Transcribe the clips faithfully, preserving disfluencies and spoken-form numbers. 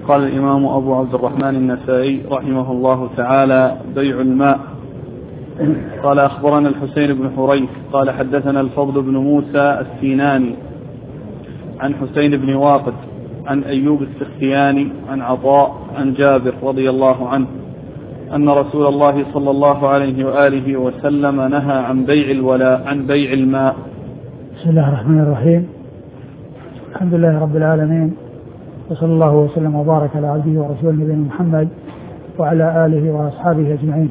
قال الإمام أبو عبد الرحمن النسائي رحمه الله تعالى: بيع الماء. قال أخبرنا الحسين بن حريث قال حدثنا الفضل بن موسى السيناني عن حسين بن واقد عن أيوب السختياني عن عطاء عن جابر رضي الله عنه أن رسول الله صلى الله عليه وآله وسلم نهى عن بيع الولاء عن بيع الماء. بسم الله الرحمن الرحيم. الحمد لله رب العالمين، وصلى الله وسلم وبارك على عبده ورسوله نبينا محمد وعلى آله وأصحابه أجمعين.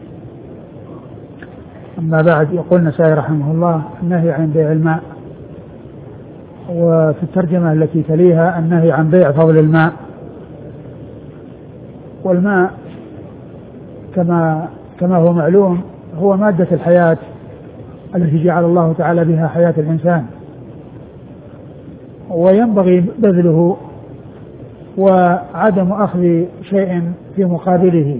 أما بعد، يقول النسائي رحمه الله: النهي عن بيع الماء. وفي الترجمة التي تليها: النهي عن بيع فضل الماء. والماء كما كما هو معلوم هو مادة الحياة التي جعل الله تعالى بها حياة الإنسان، وينبغي بذله وعدم أخذ شيء في مقابله.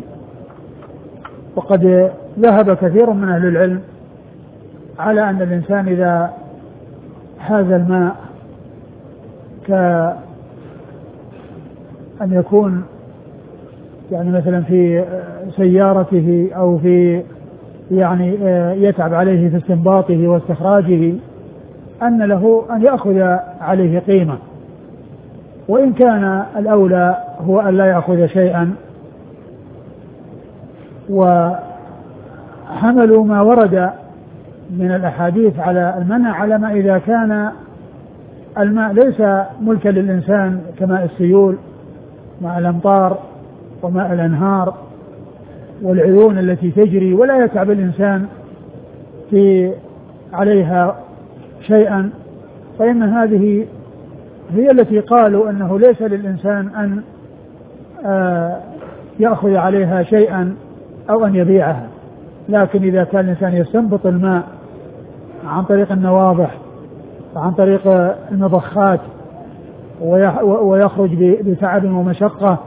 وقد ذهب كثير من أهل العلم على أن الإنسان إذا حاز الماء كأن يكون يعني مثلا في سيارته أو في يعني يتعب عليه في استنباطه واستخراجه، أن له أن يأخذ عليه قيمة، وإن كان الأولى هو أن لا يأخذ شيئا. وحملوا ما ورد من الأحاديث على المنع على ما إذا كان الماء ليس ملكا للإنسان كماء السيول مع الأمطار وماء الأنهار والعيون التي تجري ولا يتعب الإنسان في عليها شيئا، فإن هذه هي التي قالوا أنه ليس للإنسان أن يأخذ عليها شيئا أو أن يبيعها. لكن إذا كان الإنسان يستنبط الماء عن طريق النواضح وعن طريق المضخات ويخرج بتعب ومشقة،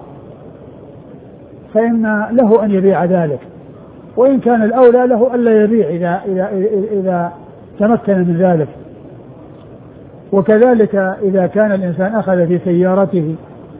فإن له أن يبيع ذلك، وإن كان الأولى له ألا يبيع إذا, إذا, إذا تمكن من ذلك. وكذلك إذا كان الإنسان أخذ في سيارته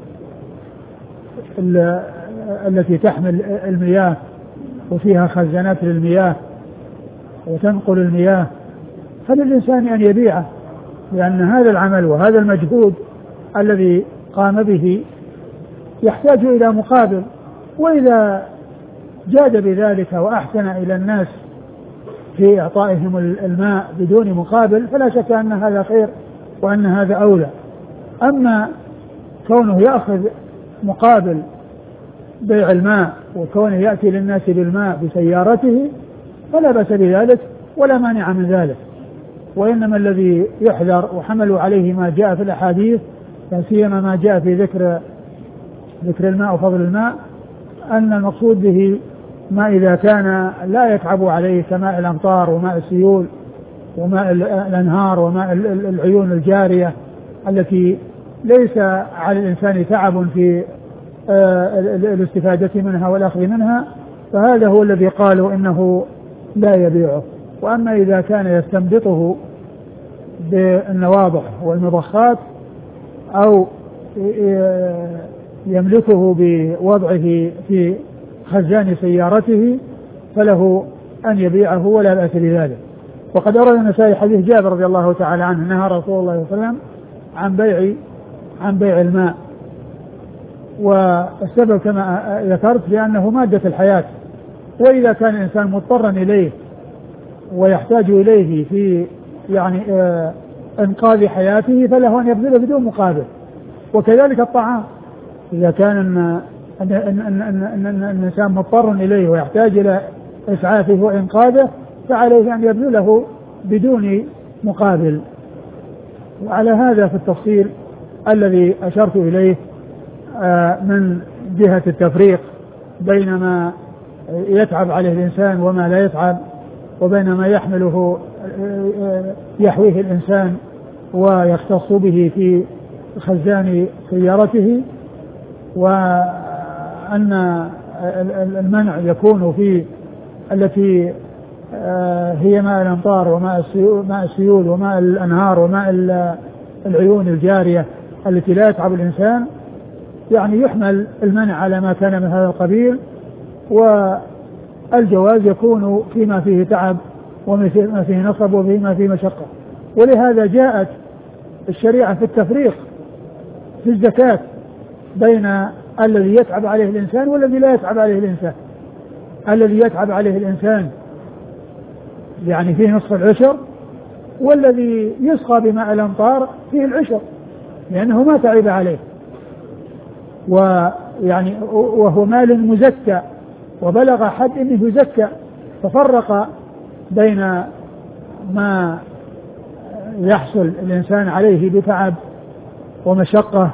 التي تحمل المياه وفيها خزانات للمياه وتنقل المياه، فللإنسان أن يبيعه، لأن هذا العمل وهذا المجهود الذي قام به يحتاج إلى مقابل. وإذا جاد بذلك وأحسن إلى الناس في إعطائهم الماء بدون مقابل فلا شك أن هذا خير وأن هذا أولى. أما كونه يأخذ مقابل بيع الماء وكونه يأتي للناس بالماء بسيارته فلا بأس بذلك ولا مانع من ذلك. وإنما الذي يحذر وحملوا عليه ما جاء في الأحاديث، لا سيما ما جاء في ذكر ذكر الماء وفضل الماء، أن المقصود به ما إذا كان لا يتعب عليه كماء الأمطار وماء السيول وماء الأنهار وماء العيون الجارية التي ليس على الإنسان تعب في الاستفادة منها والأخذ منها، فهذا هو الذي قالوا إنه لا يبيعه. وأما إذا كان يستنبطه بالنواضح والمضخات أو يملكه بوضعه في خزان سيارته فله أن يبيعه ولا بأس بذلك. وقد أورد النسائي حديث جابر رضي الله تعالى عنه: نهى رسول الله صلى الله عليه وسلم عن بيع عن بيع الماء. والسبب كما ذكرت لأنه مادة الحياة، وإذا كان الإنسان مضطرا إليه ويحتاج إليه في يعني آه إنقاذ حياته فله أن يبذله بدون مقابل. وكذلك الطعام، إذا كان أن أن أن أن أن الإنسان مضطر إليه ويحتاج إلى إسعافه وإنقاذه فعليه أن يبذله بدون مقابل. وعلى هذا في التفصيل الذي أشرت إليه آه من جهة التفريق بين ما يتعب عليه الإنسان وما لا يتعب، وبين ما يحمله يحويه الإنسان ويختص به في خزان سيارته، وأن المنع يكون في التي هي ماء الأمطار وماء السيول وماء الأنهار وماء العيون الجارية التي لا يتعب الإنسان، يعني يحمل المنع على ما كان من هذا القبيل، والجواز يكون فيما فيه تعب وما فيه نصب وفيما فيه مشقة. ولهذا جاءت الشريعة في التفريق في الزكاة بين الذي يتعب عليه الإنسان والذي لا يتعب عليه الإنسان. الذي يتعب عليه الإنسان يعني فيه نصف العشر، والذي يسقى بماء الأمطار فيه العشر لأنه ما تعب عليه، ويعني وهو مال مزكى وبلغ حد أنه يزكى، ففرق بين ما يحصل الإنسان عليه بتعب ومشقة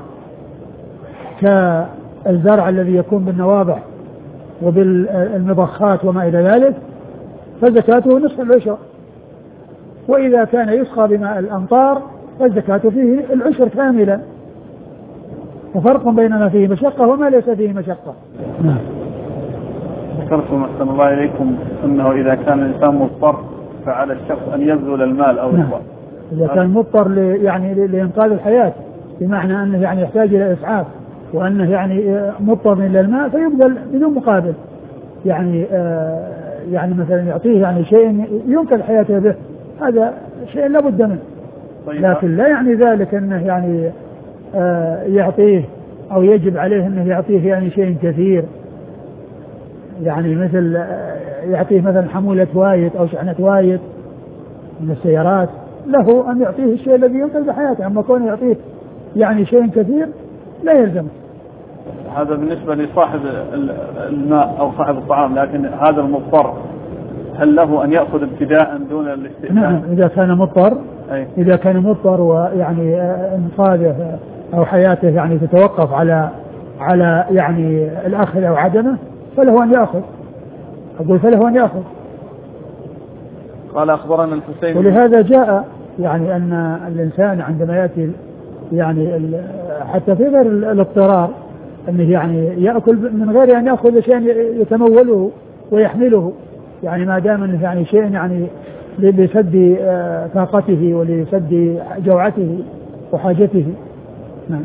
كالزرع الذي يكون بالنواضح وبالمضخات وما إلى ذلك، فزكاته نصف العشر. وإذا كان يسقى بماء الأمطار فالزكاة فيه العشر كاملا، وفرق بين ما فيه مشقة وما ليس فيه مشقة. نعم. ذكرتم أحسن الله إليكم أنه إذا كان الإنسان مضطر فعلى الشخص أن يبذل المال أو نعم. إذا كان مضطر يعني لإنقاذ الحياة، بمعنى أنه يعني يحتاج إلى إسعاف وأنه يعني مضطر إلى الماء فيبذل بدون مقابل، يعني آه يعني مثلا يعطيه يعني شيء ينقذ حياته به، هذا شيء لا بد منه. لكن لا يعني ذلك أنه يعني آه يعطيه أو يجب عليه أنه يعطيه يعني شيء كثير، يعني مثل يعطيه مثلا حمولة وايد أو شحنة وايد من السيارات، له أن يعطيه الشيء الذي ينقذ حياته. أما كونه يعطيه يعني شيء كثير لا يلزمه. هذا بالنسبة لصاحب الماء أو صاحب الطعام، لكن هذا المضطر هل له أن يأخذ ابتداء دون الاستئذان؟ نعم، إذا كان مضطر أي. إذا كان مضطر ويعني إنقاذه أو حياته يعني تتوقف على على يعني الأخذ أو عدمه فله أن يأخذ. أقول فله أن يأخذ. قال أخبرنا الحسين. ولهذا جاء يعني أن الإنسان عندما يأتي يعني حتى في غير الاضطرار أنه يعني يأكل من غير أن يأخذ شيء يتموله ويحمله، يعني ما دام أنه يعني شيء يعني لسد طاقته ولسد جوعته وحاجته. نعم.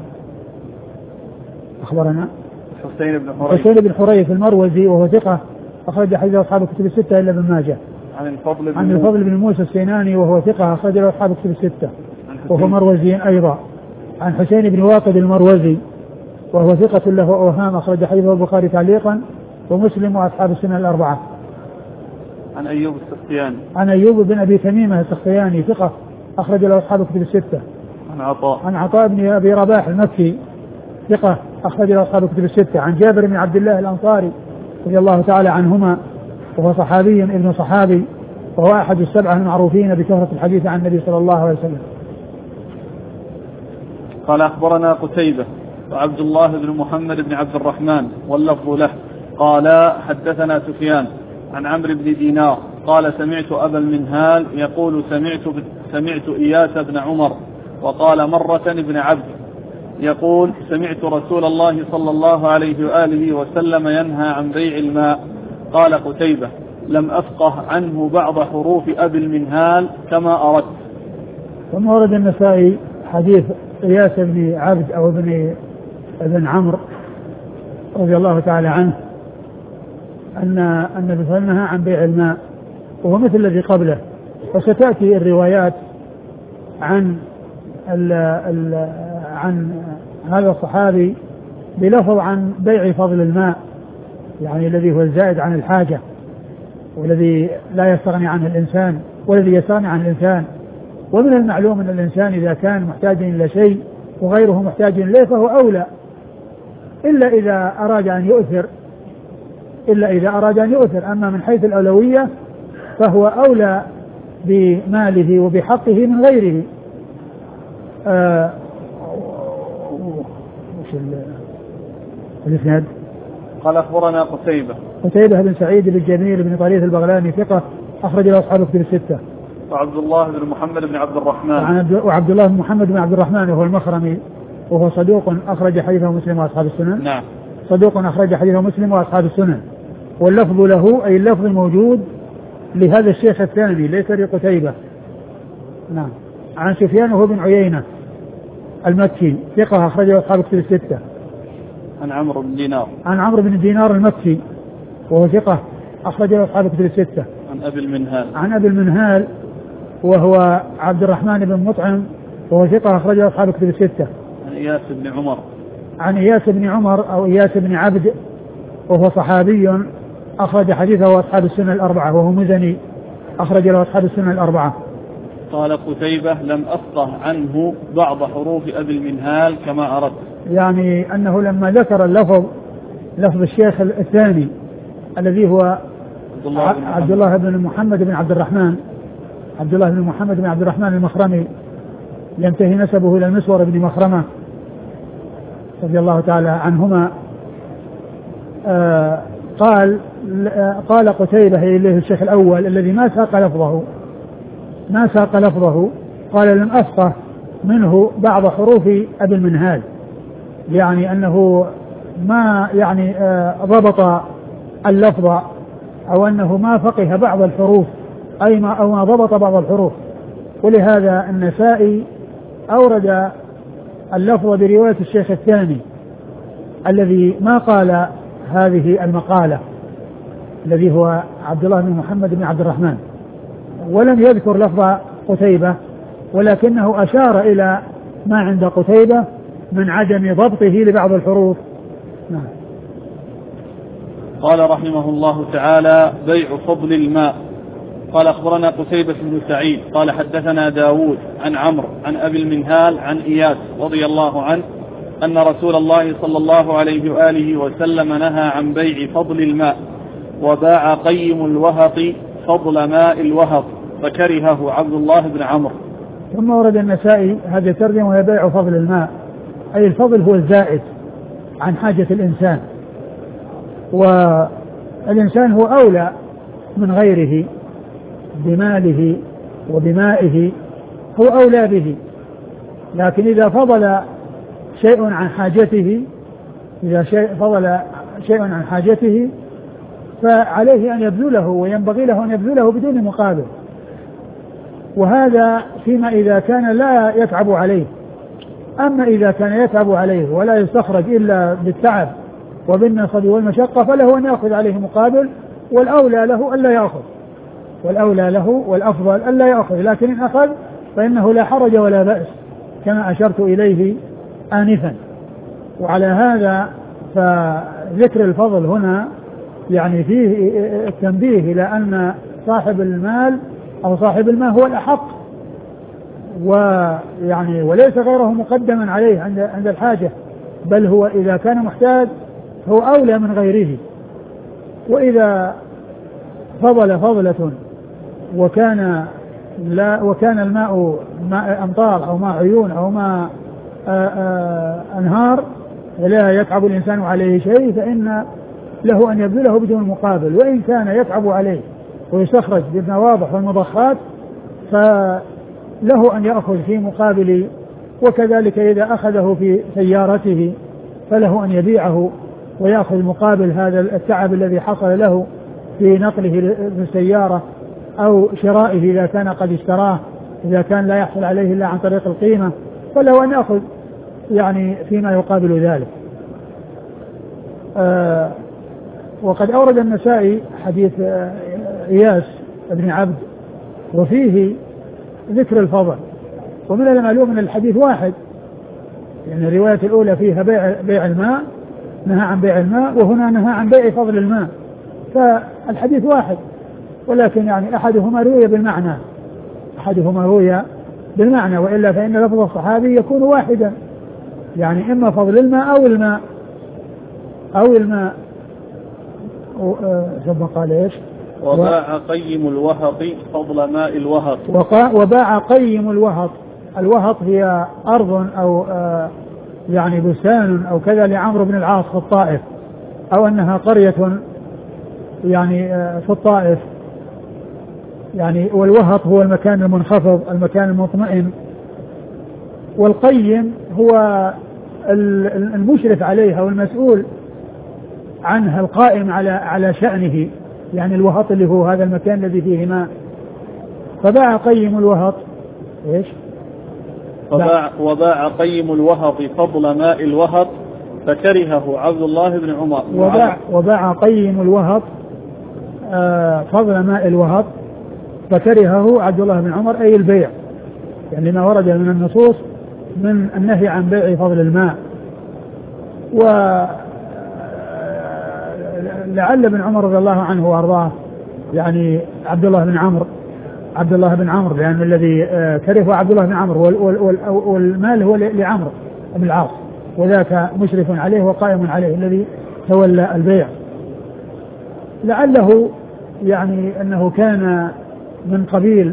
أخبرنا حسين بن حريث حسين بن حريث المروزي وهو ثقة أخرج حديث أصحاب الكتب الستة إلا ابن ماجه. عن الفضل بن عن الفضل بن موسى السيناني وهو ثقة أخرج أصحاب الكتب الستة وهو مروزي أيضا. عن حسين بن واقد المروزي وهو ثقة له أوهام أخرج حديثه البخاري تعليقا ومسلم وأصحاب السنن الأربعة. عن أيوب السختياني عن أيوب بن أبي تميمة السختياني ثقة أخرج له أصحاب الكتب الستة. عن عطاء عن عطاء بن أبي رباح المكي ثقة أخرج له أصحاب الكتب الستة. عن جابر بن عبد الله الأنصاري رضي الله تعالى عنهما وهو صحابي ابن صحابي وهو أحد السبعة المعروفين بكثرة الحديث عن النبي صلى الله عليه وسلم. قال أخبرنا قتيبة وعبد الله بن محمد بن عبد الرحمن واللفظ له قال حدثنا سفيان عن عمرو بن دينار قال سمعت أبا المنهال يقول سمعت سمعت إياس بن عمر وقال مرة ابن عبد يقول سمعت رسول الله صلى الله عليه وآله وسلم ينهى عن بيع الماء. قال قتيبة لم أفقه عنه بعض حروف أبي المنهال كما أردت. ثم ورد النسائي حديث إياس بن عبد أو ابن ابن عمرو رضي الله تعالى عنه أن النبي صلى الله عليه وسلم نهى عن بيع الماء وهو مثل الذي قبله، وستأتي الروايات عن ال ال عن هذا الصحابي بلفظ عن بيع فضل الماء، يعني الذي هو الزائد عن الحاجة والذي لا يستغني عنه الإنسان والذي يستغني عن الإنسان. ومن المعلوم أن الإنسان إذا كان محتاجا إلى شيء وغيره محتاج إليه فهو أولى، إلا إذا أراد أن يؤثر إلا إذا أراد أن يؤثر أما من حيث الأولوية فهو أولى بماله وبحقه من غيره. آه الإسناد قال أخبرنا قتيبة قتيبة بن سعيد بن جميل بن طريف البغلاني ثقة أخرج له أصحاب الكتب الستة. وعبد الله بن محمد بن عبد الرحمن وعبد الله بن محمد بن عبد الرحمن وهو المخرمي وهو صدوق أخرج حديثه مسلم وأصحاب السنن. نعم. صدوق أخرج حديثه مسلم وأصحاب السنن. واللفظ له أي اللفظ الموجود لهذا الشيخ الثاني ليس لقتيبة. نعم. عن سفيان وهو بن عيينة المكي ثقة أخرجه أصحاب الكتب الستة. عن عمرو بن دينار. عن عمرو بن دينار المكي وهو ثقة أخرج له أصحاب الكتب الستة. عن أبي المنهال. عن أبي المنهال وهو عبد الرحمن بن مطعم وهو ثقة أخرج له أصحاب الكتب الستة. عن إياس بن عمر. عن إياس بن عمر أو إياس بن عبد وهو صحابي أخرج حديثه أصحاب السنة الأربعة وهو مزني أخرج له أصحاب السنة الأربعة. قال قتيبة لم أفقه عنه بعض حروف أبي المنهال كما أردت. يعني أنه لما ذكر اللفظ لفظ الشيخ الثاني الذي هو عبد الله, عبد الله بن محمد بن عبد الرحمن عبد الله بن محمد بن عبد الرحمن المخرمي ينتهي نسبه إلى المسور بن مخرمة رضي الله تعالى عنهما. آه قال آه قال قتيبة إليه الشيخ الأول الذي ما ساق لفظه ما ساق لفظه قال لم أفقه منه بعض حروف أبي المنهال، يعني أنه ما يعني آه ضبط اللفظ أو أنه ما فقه بعض الحروف أي ما أو ما ضبط بعض الحروف. ولهذا النسائي أورد اللفظ برواية الشيخ الثاني الذي ما قال هذه المقالة الذي هو عبد الله بن محمد بن عبد الرحمن، ولم يذكر لفظ قتيبة ولكنه أشار إلى ما عند قتيبة من عدم ضبطه لبعض الحروف. نعم. قال رحمه الله تعالى بيع فضل الماء. قال أخبرنا قتيبة بن سعيد قال حدثنا داود عن عمرو عن أبي المنهال عن إياس رضي الله عنه أن رسول الله صلى الله عليه وآله وسلم نهى عن بيع فضل الماء وباع قيم الوهق فضل ماء الوهق فكرهه عبد الله بن عمرو. ثم ورد النسائي هذه الترجمة وهي بيع فضل الماء، أي الفضل هو الزائد عن حاجة الإنسان، والإنسان هو أولى من غيره بماله وبمائه، هو أولى به، لكن إذا فضل شيء عن حاجته إذا شيء فضل شيء عن حاجته فعليه أن يبذله وينبغي له أن يبذله بدون مقابل، وهذا فيما إذا كان لا يتعب عليه. أما إذا كان يتعب عليه ولا يستخرج إلا بالتعب وبالنصب والمشقة فله أن يأخذ عليه مقابل، والأولى له ألا يأخذ والأولى له والأفضل ألا يأخذ، لكن إن أخذ فإنه لا حرج ولا بأس كما أشرت إليه آنفا. وعلى هذا فذكر الفضل هنا يعني فيه التنبيه إلى أن صاحب المال أو صاحب المال هو الأحق، ويعني وليس غيره مقدما عليه عند عند الحاجة، بل هو إذا كان محتاج هو أولى من غيره. وإذا فضل فضلة وكان لا وكان الماء ماء أمطار أو ماء عيون أو ماء أنهار لا يتعب الإنسان عليه شيء فإن له أن يبذله بدون مقابل، وإن كان يتعب عليه ويستخرج بالنواضح والمضخات فله أن يأخذ في مقابل. وكذلك إذا أخذه في سيارته فله أن يبيعه ويأخذ مقابل هذا التعب الذي حصل له في نقله في السيارة أو شرائه إذا كان قد اشتراه، إذا كان لا يحصل عليه إلا عن طريق القيمة فله أن يأخذ يعني فيما يقابل ذلك. آه وقد أورد النسائي حديث آه إياس بن عبد وفيه ذكر الفضل، ومن المعلوم أن الحديث واحد، يعني الرواية الأولى فيها بيع, بيع الماء نهى عن بيع الماء، وهنا نهى عن بيع فضل الماء، فالحديث واحد، ولكن يعني أحدهما روي بالمعنى أحدهما روي بالمعنى وإلا فإن لفظ الصحابي يكون واحدا، يعني إما فضل الماء أو الماء أو الماء. ثم قال إيش؟ وباع قيم الوهق فضل ماء الوهق. وباع قيم الوهق، الوهق هي أرض أو آه يعني بستان أو كذا لعمرو بن العاص في الطائف، أو أنها قرية يعني آه في الطائف، يعني والوهق هو المكان المنخفض المكان المطمئن، والقيم هو المشرف عليها والمسؤول عنها القائم على على شأنه، يعني الوهق اللي هو هذا المكان الذي فيه ماء. فباع قيم الوهق ايش؟ وباع, وباع قيم الوهق فضل ماء الوهق فكرهه عبد الله بن عمر. وباع, وباع قيم الوهط آه فضل ماء الوهط، فكرهه عبد الله بن عمر أي البيع، يعني ما ورد من النصوص من النهي عن بيع فضل الماء. ولعل ابن عمر رضي الله عنه وارضاه يعني عبد الله بن عمرو عبد الله بن عمرو لأن الذي كرهه عبد الله بن عمرو والمال هو لعمرو بن العاص، وذاك مشرف عليه وقائم عليه الذي تولى البيع. لعله يعني أنه كان من قبيل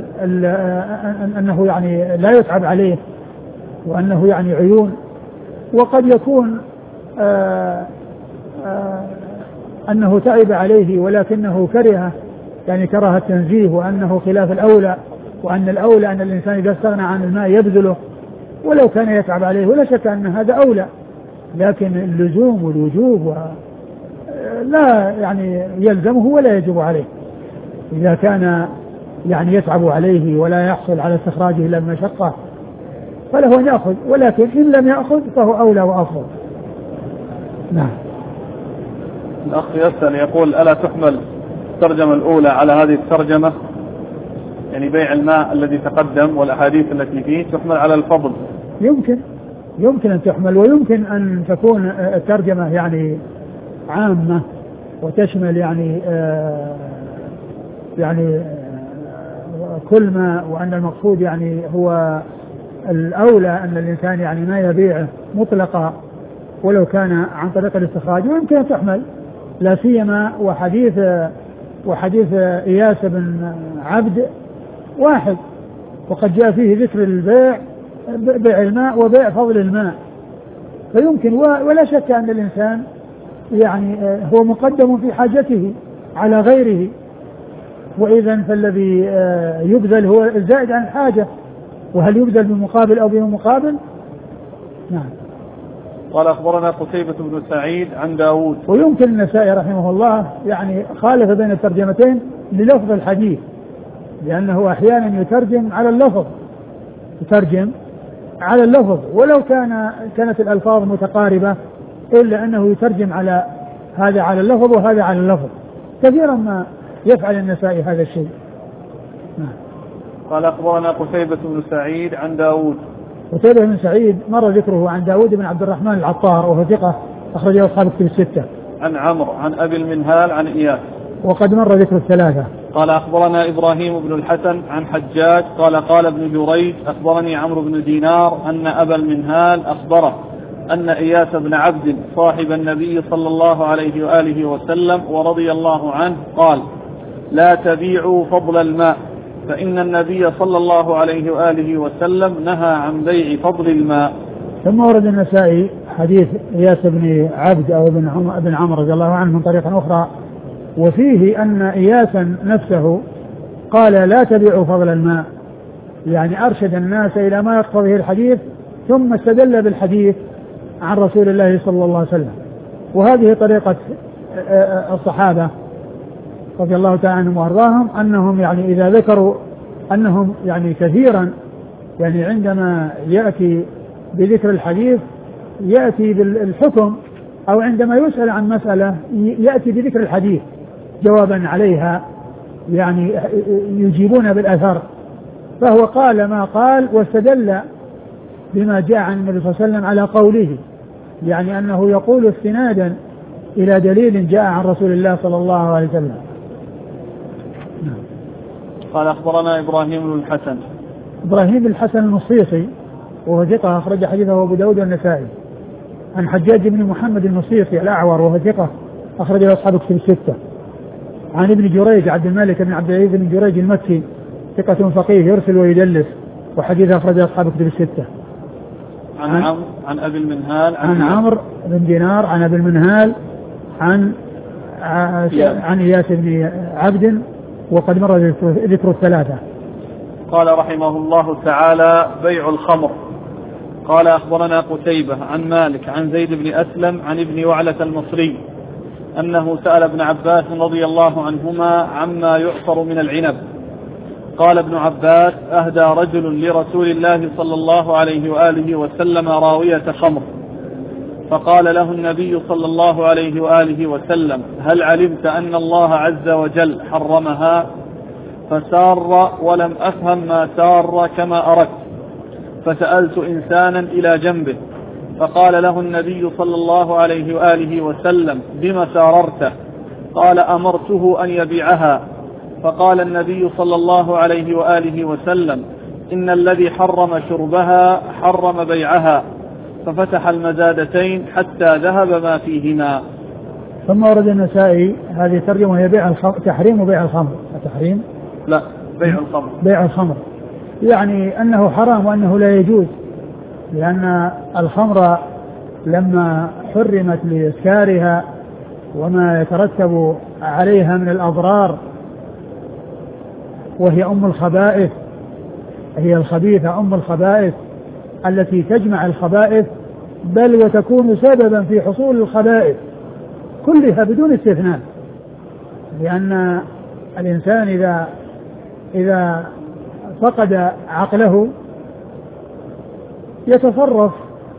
أنه يعني لا يتعب عليه وأنه يعني عيون، وقد يكون آآ آآ أنه تعب عليه ولكنه كره يعني كره التنزيه، وأنه خلاف الأولى، وأن الأولى أن الإنسان إذا استغنى عن الماء يبذله ولو كان يتعب عليه، ولا شك أن هذا أولى، لكن اللزوم والوجوب لا يعني يلزمه ولا يجب عليه إذا كان يعني يتعب عليه ولا يحصل على استخراجه إلا المشقة فله أن يأخذ، ولكن إن لم يأخذ فهو أولى وأفضل. نعم. الأخ يسأل يقول ألا تحمل الترجمة الأولى على هذه الترجمة، يعني بيع الماء الذي تقدم والأحاديث التي فيه تحمل على الفضل؟ يمكن يمكن أن تحمل، ويمكن أن تكون الترجمة يعني عامة وتشمل يعني آه يعني كل ما، وأن المقصود يعني هو الأولى أن الإنسان يعني ما يبيعه مطلقا ولو كان عن طريق الاستخراج، ويمكن أن تحمل لا سيما وحديث وحديث إياس بن عبد واحد، وقد جاء فيه ذكر البيع بيع الماء وبيع فضل الماء، فيمكن ولا شك أن الإنسان يعني هو مقدم في حاجته على غيره، وإذا فالذي يبذل هو الزائد عن الحاجة، وهل يبذل بمقابل أو بمقابل؟ نعم. قال أخبرنا قتيبة بن سعيد عن داود. ويمكن النسائي رحمه الله يعني خالف بين الترجمتين للفظ الحديث، لأنه أحيانا يترجم على اللفظ يترجم على اللفظ ولو كان كانت الألفاظ متقاربة، إلا أنه يترجم على هذا على اللفظ وهذا على اللفظ، كثيرا ما يفعل النسائي هذا الشيء. نعم. قال أخبرنا قتيبة بن سعيد عن داود. قتيبة بن سعيد مر ذكره عن داود بن عبد الرحمن العطار وهو ثقة أخرجه أصحاب الكتب الستة. عن عمرو عن أبي المنهال عن إياس وقد مر ذكر الثلاثة. قال أخبرنا إبراهيم بن الحسن عن حجاج قال قال ابن جريج أخبرني عمرو بن دينار أن أبا المنهال أخبره أن إياس بن عبد صاحب النبي صلى الله عليه وآله وسلم ورضي الله عنه قال لا تبيعوا فضل الماء، فإن النبي صلى الله عليه وآله وسلم نهى عن بيع فضل الماء. ثم ورد النسائي حديث إياس بن عبد أو بن عمرو رضي الله عنه من طريقة أخرى، وفيه أن إياسا نفسه قال لا تبيعوا فضل الماء، يعني أرشد الناس إلى ما يقتضيه الحديث ثم استدل بالحديث عن رسول الله صلى الله عليه وسلم. وهذه طريقة الصحابة رضي الله تعالى عنهم وارضاهم، أنهم يعني إذا ذكروا أنهم يعني كثيرا يعني عندما يأتي بذكر الحديث يأتي بالحكم، أو عندما يسأل عن مسألة يأتي بذكر الحديث جوابا عليها، يعني يجيبون بالأثر. فهو قال ما قال واستدل بما جاء عن النبي صلى الله عليه وسلم على قوله، يعني أنه يقول استنادا إلى دليل جاء عن رسول الله صلى الله عليه وسلم. قال أخبرنا إبراهيم بن الحسن. إبراهيم بن الحسن المصيصي وهو ثقة أخرج حديثه أبو داود والنسائي. عن حجاج بن محمد المصيصي الأعور وهو ثقة أخرجه أصحاب الكتب الستة. عن ابن جريج عبد الملك بن عبد العزيز بن جريج المكي ثقة فقيه يرسل ويدلس وحديثه أخرجه أصحاب الكتب الستة. عن عن, عم عن أبي المنهال عن, عن عمرو بن دينار عن أبي المنهال عن عن إياس بن عبد، وقد مر ذكر الثلاثة. قال رحمه الله تعالى بيع الخمر. قال أخبرنا قتيبة عن مالك عن زيد بن أسلم عن ابن وعلة المصري أنه سأل ابن عباس رضي الله عنهما عما يعصر من العنب. قال ابن عباس أهدى رجل لرسول الله صلى الله عليه وآله وسلم راوية خمر، فقال له النبي صلى الله عليه وآله وسلم: هل علمت أن الله عز وجل حرمها؟ فسار ولم أفهم ما سار كما أردت، فسألت إنسانا إلى جنبه فقال له النبي صلى الله عليه وآله وسلم: بما ساررته؟ قال: أمرته أن يبيعها. فقال النبي صلى الله عليه وآله وسلم: إن الذي حرم شربها حرم بيعها. ففتح المزادتين حتى ذهب ما فيهما. ثم ورد النسائي هذه ترجمة هي بيع الخمر، تحريم وبيع الخمر. تحريم لا بيع الخمر، بيع الخمر يعني أنه حرام وأنه لا يجوز، لأن الخمر لما حرمت لإسكارها وما يترتب عليها من الأضرار، وهي أم الخبائث، هي الخبيثة أم الخبائث التي تجمع الخبائث، بل وتكون سببا في حصول الخبائث كلها بدون استثناء، لأن الإنسان إذا إذا فقد عقله يتصرف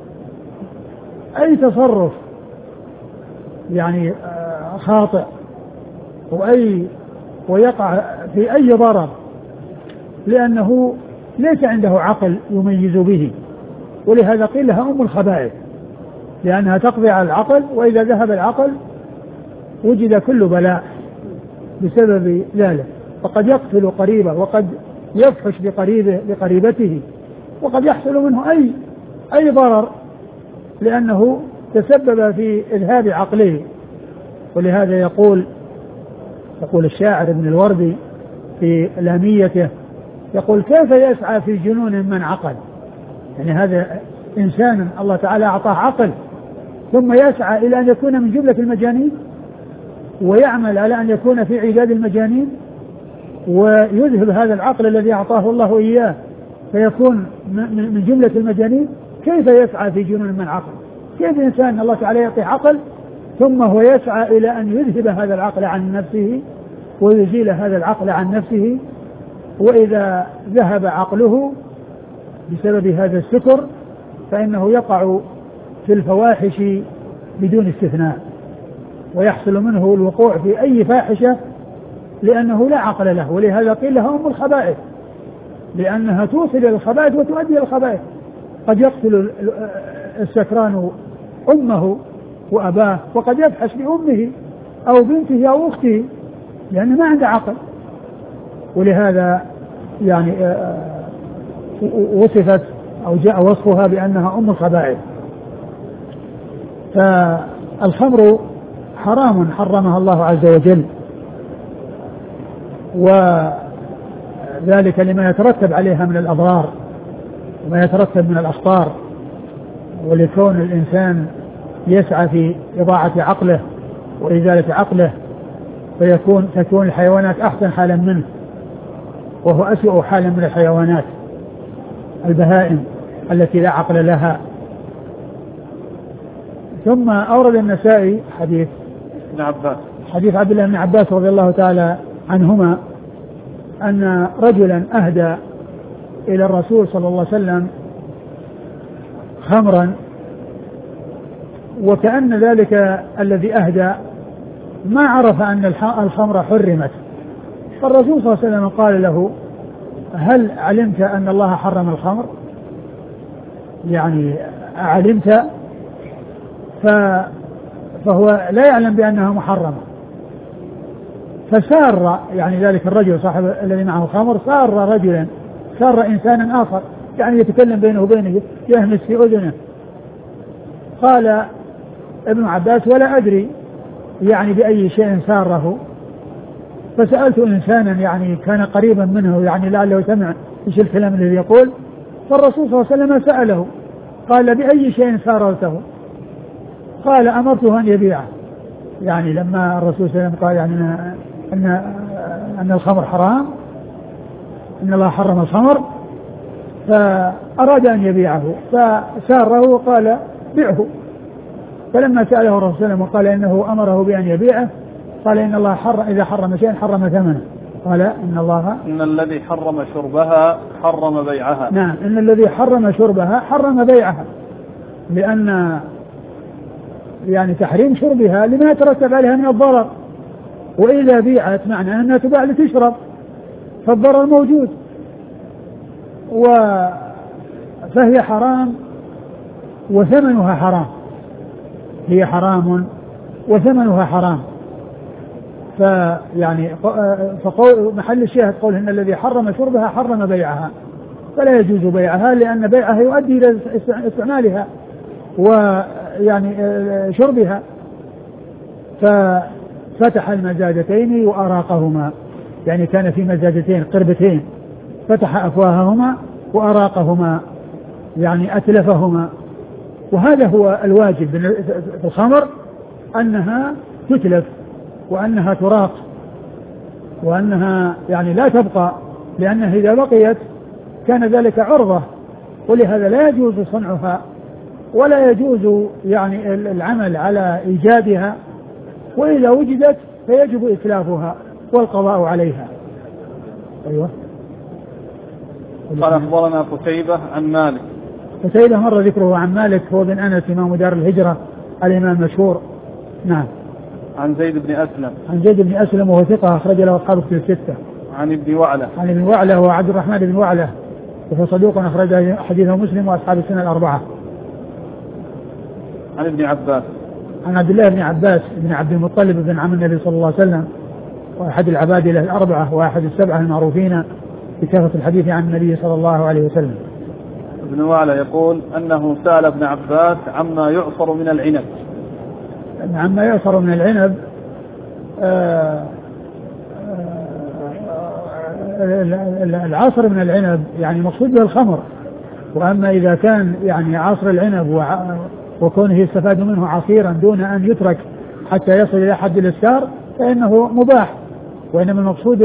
أي تصرف يعني خاطئ وأي ويقع في أي ضرر، لأنه ليس عنده عقل يميز به، ولهذا قيل لها أم الخبائث، لأنها تقضي على العقل، وإذا ذهب العقل وجد كل بلاء بسبب ذلك. فقد يقتل قريبه، وقد يفحش بقريبه بقريبته، وقد يحصل منه أي أي ضرر لأنه تسبب في إذهاب عقله. ولهذا يقول يقول الشاعر ابن الوردي في لاميته، يقول: كيف يسعى في جنون من عقل؟ يعني هذا إنسان الله تعالى أعطاه عقل ثم يسعى إلى أن يكون من جملة المجانين، ويعمل على أن يكون في عداد المجانين، ويذهب هذا العقل الذي أعطاه الله إياه فيكون من جملة المجانين. كيف يسعى في جنون من عقل؟ كيف إنسان الله تعالى يعطيه عقل ثم هو يسعى إلى أن يذهب هذا العقل عن نفسه ويزيل هذا العقل عن نفسه؟ وإذا ذهب عقله بسبب هذا السكر فإنه يقع في الفواحش بدون استثناء، ويحصل منه الوقوع في أي فاحشة لأنه لا عقل له. ولهذا قيل لها أم الخبائث، لأنها توصل إلى الخبائث وتؤدي إلى الخبائث. قد يقتل السكران أمه وأباه، وقد يفحش بأمه أو بنته أو أخته لأنه ما عنده عقل. ولهذا يعني وصفت أو جاء وصفها بأنها أم الخبائث. فالخمر حرام حرمها الله عز وجل، وذلك لما يترتب عليها من الأضرار وما يترتب من الأخطار، ولكون الإنسان يسعى في إضاعة عقله وإزالة عقله فيكون تكون الحيوانات أحسن حالا منه، وهو أسوأ حالا من الحيوانات البهائم التي لا عقل لها. ثم أورد النسائي حديث ابن عباس حديث عبد الله بن عباس رضي الله تعالى عنهما أن رجلا أهدى إلى الرسول صلى الله عليه وسلم خمرا، وكأن ذلك الذي أهدى ما عرف أن الخمر حرمت، فالرسول صلى الله عليه وسلم قال له: هل علمت أن الله حرم الخمر؟ يعني علمت؟ فهو لا يعلم بأنها محرمة. فسار يعني ذلك الرجل صاحب الذي معه خمر سار رجلا سار إنسانا آخر يعني يتكلم بينه وبينه يهمس في أذنه. قال ابن عباس: ولا أدري يعني بأي شيء ساره، فسألت إنسانا يعني كان قريبا منه يعني لعله سمع ايش الكلام الذي يقول، فالرسول صلى الله عليه وسلم سأله قال: بأي شيء ساررته؟ قال: أمرته أن يبيعه. يعني لما الرسول صلى الله عليه وسلم قال يعني أن أن الخمر حرام، إن الله حرم الخمر، فأراد أن يبيعه فساره وقال: بيعه. فلما سأله الرسول صلى الله عليه وسلم وقال إنه أمره بأن يبيعه قال: إن الله حرم إذا حرم شيئا حرم ثمنه. قال: إن الله إن الذي حرم شربها حرم بيعها. نعم، إن الذي حرم شربها حرم بيعها، لأن يعني تحريم شربها لما يترتب عليها من الضرر، وإذا بيعت معنى أنها تباع لتشرب فالضرر موجود، و فهي حرام وثمنها حرام، هي حرام وثمنها حرام. فيعني فقول محل الشاهد قوله إن الذي حرم شربها حرم بيعها، فلا يجوز بيعها لأن بيعها يؤدي إلى استعمالها ويعني شربها. ففتح المزادتين وأراقهما، يعني كان في مزادتين قربتين، فتح أفواههما وأراقهما يعني أتلفهما. وهذا هو الواجب في الخمر، أنها تتلف وأنها تراق وأنها يعني لا تبقى، لأنها إذا بقيت كان ذلك عرضة، ولهذا لا يجوز صنعها ولا يجوز يعني العمل على إيجادها، وإذا وجدت فيجب إتلافها والقضاء عليها. أيوة. قال أخبرنا قتيبة عن مالك. قتيبة مر ذكره عن مالك، هو بن أنس إمام دار الهجرة الإمام المشهور. نعم. عن زيد بن أسلم. عن زيد بن أسلم وهو ثقة أخرج له أصحاب كتب الستة. عن ابن وعلة. عن ابن وعلة وعبد الرحمن بن وعلة وهو صدوق أخرج حديثه مسلم وأصحاب السنة الأربعة. عن ابن عباس. عن عبد الله بن عباس بن عبد المطلب بن عم النبي صلى الله عليه وسلم، وأحد العبادلة الأربعة وأحد السبعة المعروفين بكثرة الحديث عن النبي صلى الله عليه وسلم. ابن وعلة يقول أنه سأل ابن عباس عما يعصر من العنب. عما يعصر من العنب آآ آآ العصر من العنب يعني مقصود به الخمر، وأما إذا كان يعني عصر العنب وكونه يستفاد منه عصيرا دون أن يترك حتى يصل إلى حد الإسكار فإنه مباح، وإنما المقصود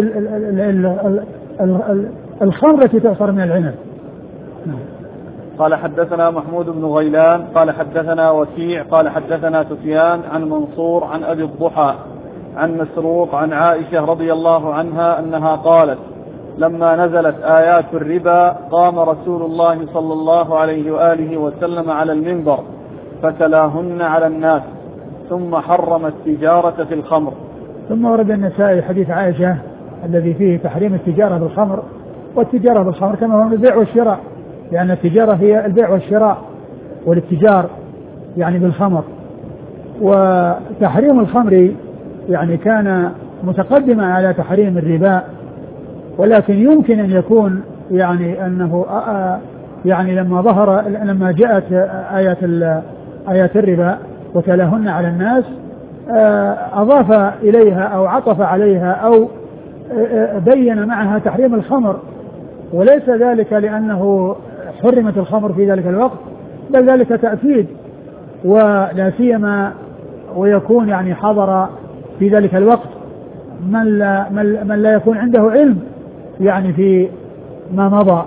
الخمر التي تعصر من العنب. قال حدثنا محمود بن غيلان قال حدثنا وكيع قال حدثنا سفيان عن منصور عن أبي الضحى عن مسروق عن عائشة رضي الله عنها أنها قالت لما نزلت آيات الربا قام رسول الله صلى الله عليه وآله وسلم على المنبر فتلاهن على الناس ثم حرم التجارة في الخمر. ثم ورد النسائي حديث عائشة الذي فيه تحريم التجارة بالخمر، والتجارة بالخمر كما هو البيع والشراء، لأن التجارة هي البيع والشراء والاتجار يعني بالخمر. وتحريم الخمر يعني كان متقدما على تحريم الربا، ولكن يمكن أن يكون يعني أنه يعني لما ظهر لما جاءت آيات آيات الربا وتلاهن على الناس أضاف إليها أو عطف عليها أو بين معها تحريم الخمر، وليس ذلك لأنه حرمت الخمر في ذلك الوقت، بل ذلك تأكيد، ولا سيما ويكون يعني حضر في ذلك الوقت من لا, من لا يكون عنده علم يعني في ما مضى.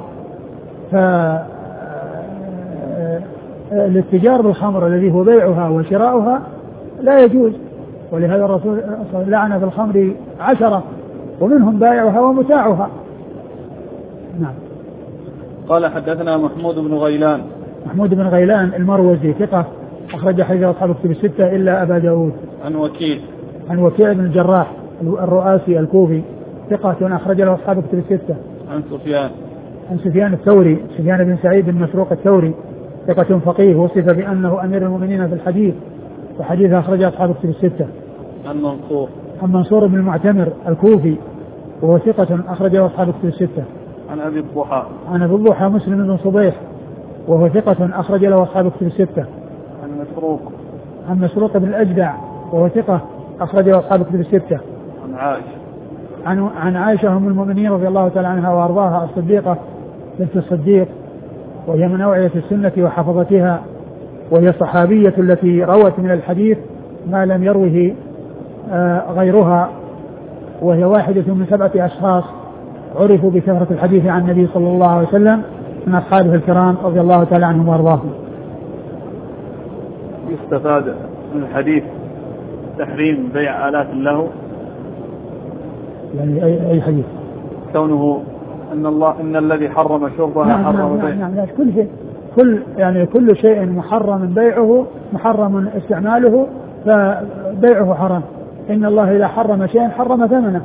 فالاتجار بالخمر الذي هو بيعها وشراؤها لا يجوز، ولهذا الرسول لعن في الخمر عشرة ومنهم بائعها ومتاعها. نعم. قال حدثنا محمود بن غيلان. محمود بن غيلان المروزي ثقة أخرج حديث أصحاب الكتب الستة إلا أبا داود. عن وكيع. عن وكيع بن الجراح الرؤاسي الكوفي ثقة أخرج له أصحاب الكتب الستة. عن سفيان. عن سفيان الثوري سفيان بن سعيد بن مسروق الثوري ثقة فقيه وصف بأنه أمير المؤمنين في الحديث، وحديث أخرج أصحاب الكتب الستة. عن منصور. عن منصور بن المعتمر الكوفي وهو ثقة أخرج له أصحاب الكتب الستة. عن أبي الضحى. عن أبي الضحى مسلم بن صبيح وهو ثقة أخرج له أصحاب الكتب الستة. عن مسروق. عن مسروق بن الأجدع وهو ثقة أخرج له أصحاب الكتب الستة. عن عائشة. عن عن عائشة أم المؤمنين رضي الله تعالى عنها وأرضاها الصديقة بنت الصديق، وهي من أوعية السنة وحفظتها، وهي الصحابية التي روت من الحديث ما لم يروه غيرها، وهي واحدة من سبعة أشخاص عرفوا بكثرة الحديث عن النبي صلى الله عليه وسلم من أصحابه الكرام رضي الله تعالى عنهم وأرضاهم. يستفاد من الحديث تحريم بيع آلات له، يعني أي أي حديث؟ كونه أن الله إن الذي حرم شربها نعم حرم نعم بيع. نعم نعم كل شيء كل يعني كل شيء محرم بيعه محرم استعماله فبيعه حرام. إن الله إذا حرم شيئا حرم ثمنه.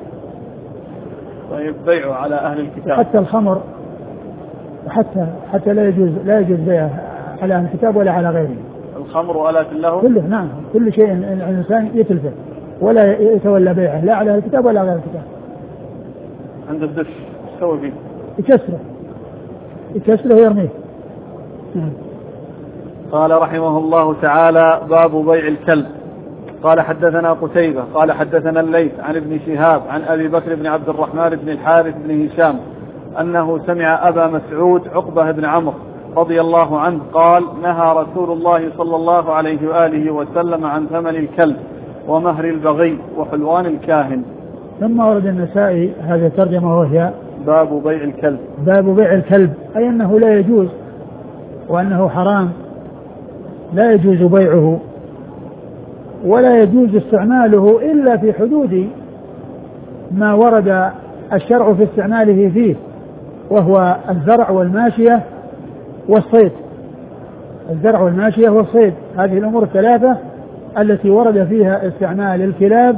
طيب بيعه على أهل الكتاب حتى الخمر حتى حتى لا يجوز لا يجوز بيعه على أهل الكتاب ولا على غيره. الخمر وآلات له كله نعم كل شيء الإنسان يتلفه ولا يتولى بيعه لا على أهل الكتاب ولا على غير الكتاب. عند الدش سوى فيه يكسره يكسره ويرميه. نعم. قال رحمه الله تعالى باب بيع الكلب. قال حدثنا قتيبة قال حدثنا الليث عن ابن شهاب عن أبي بكر بن عبد الرحمن بن الحارث بن هشام أنه سمع أبا مسعود عقبة بن عمرو رضي الله عنه قال نهى رسول الله صلى الله عليه وآله وسلم عن ثمن الكلب ومهر البغي وحلوان الكاهن. ثم ورد النسائي هذه الترجمة وهي باب بيع الكلب. باب بيع الكلب أي أنه لا يجوز وأنه حرام لا يجوز بيعه ولا يجوز استعماله إلا في حدود ما ورد الشرع في استعماله فيه وهو الزرع والماشية والصيد. الزرع والماشية والصيد هذه الأمور الثلاثة التي ورد فيها استعمال الكلاب.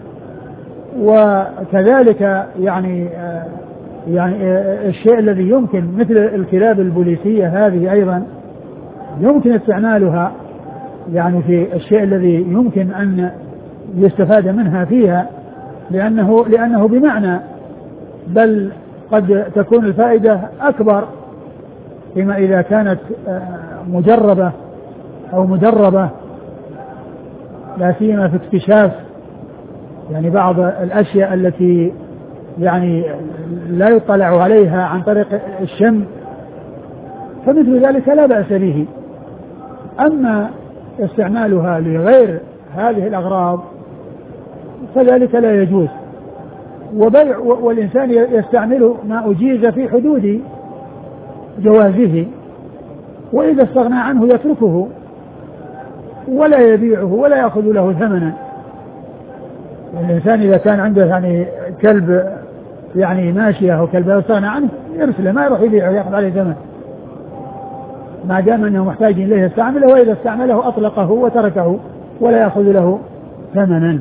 وكذلك يعني يعني الشيء الذي يمكن مثل الكلاب البوليسية هذه أيضا يمكن استعمالها يعني في الشيء الذي يمكن أن يستفاد منها فيها لأنه لأنه بمعنى بل قد تكون الفائدة أكبر فيما إذا كانت مجربة أو مدربة لا سيما في اكتشاف يعني بعض الأشياء التي يعني لا يطلع عليها عن طريق الشم فمثل ذلك لا بأس به. أما استعمالها لغير هذه الأغراض فذلك لا يجوز. وبيع والإنسان يستعمل ما أجيز في حدود جوازه وإذا استغنى عنه يتركه ولا يبيعه ولا يأخذ له ثمنا. الإنسان إذا كان عنده يعني كلب يعني ماشية أو كلب يستغنى عنه يرسله ما يروح يبيعه يأخذ عليه ثمن ما دام أنه محتاج إليه يستعمله وإذا استعمله أطلقه وتركه ولا يأخذ له ثمنا.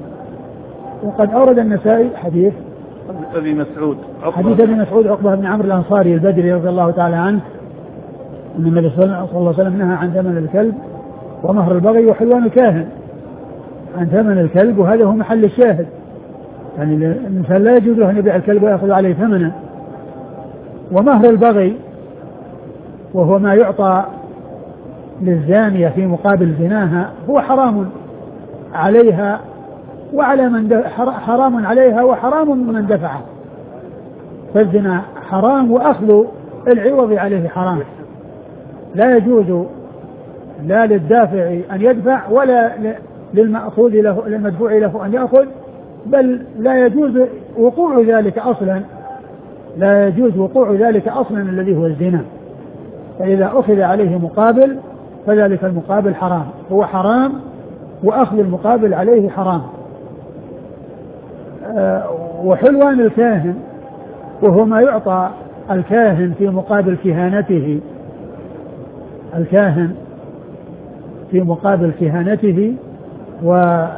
وقد أورد النسائي حديث أبي مسعود حديث أبي مسعود عقبة بن عمرو الأنصاري البدري رضي الله تعالى عنه أن النبي صلى الله عليه وسلم نهى عن ثمن الكلب ومهر البغي وحلوان الكاهن. عن ثمن الكلب وهذا هو محل الشاهد يعني الإنسان لا يجوز له أن يبيع الكلب ويأخذ عليه ثمنا. ومهر البغي وهو ما يعطى للزانية في مقابل زناها هو حرام عليها وعلى من حرام عليها وحرام من دفعه. فالزنا حرام وأخذ العوض عليه حرام. لا يجوز لا للدافع أن يدفع ولا للمأخوذ له للمدفوع له أن يأخذ بل لا يجوز وقوع ذلك أصلا لا يجوز وقوع ذلك أصلا الذي هو الزنا. فإذا أخذ عليه مقابل فذلك المقابل حرام هو حرام وأخذ المقابل عليه حرام. أه وحلوان الكاهن وهو ما يعطى الكاهن في مقابل كهانته الكاهن في مقابل كهانته و